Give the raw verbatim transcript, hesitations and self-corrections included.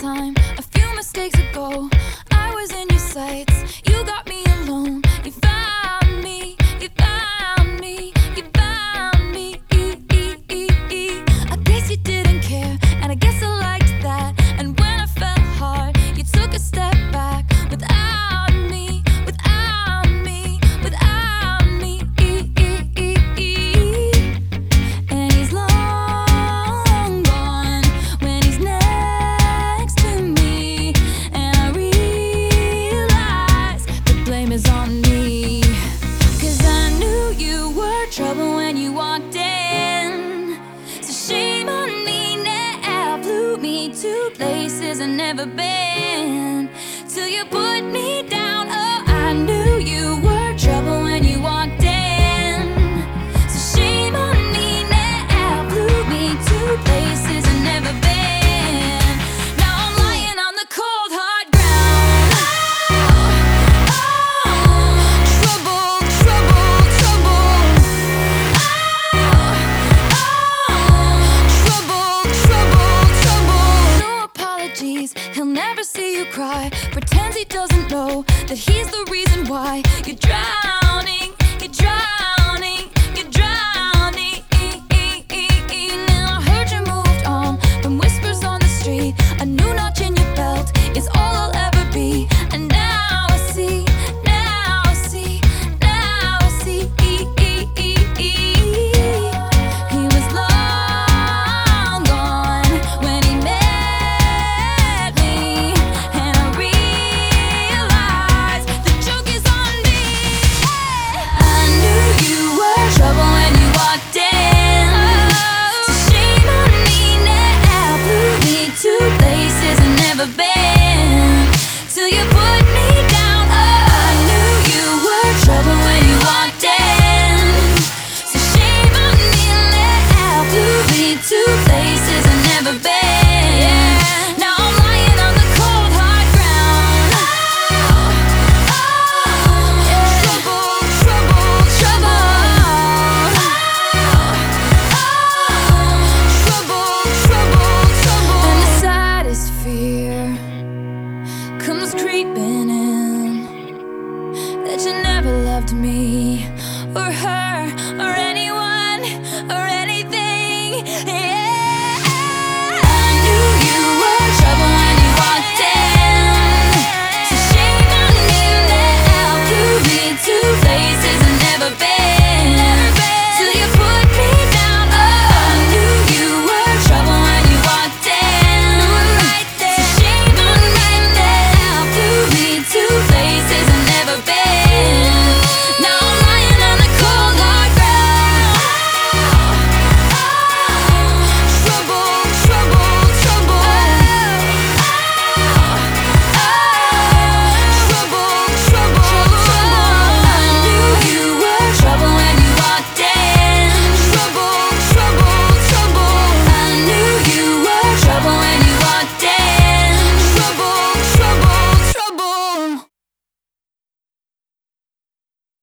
time, a few mistakes ago, I was in your sights. You got me alone. You found me. You found me. You found me. I guess you didn't care, and I guess I liked that. And when I fell hard, you took a step back. Without me, without me, without me. And he's long gone when he's next to me. And I realize the blame is on me. Cause I knew you were trouble when you walked in. So shame on me now. Flew me to places I've never been. Till you put me down. Oh, I knew you were trouble when you walked in. So shame on me now. Flew me to places I've never been. Now I'm lying on the cold hard ground. Oh, oh, trouble, trouble, trouble. Oh, oh, trouble, trouble, trouble. No apologies, he'll never see you cry. Pretends he doesn't know that he's the reason why you drive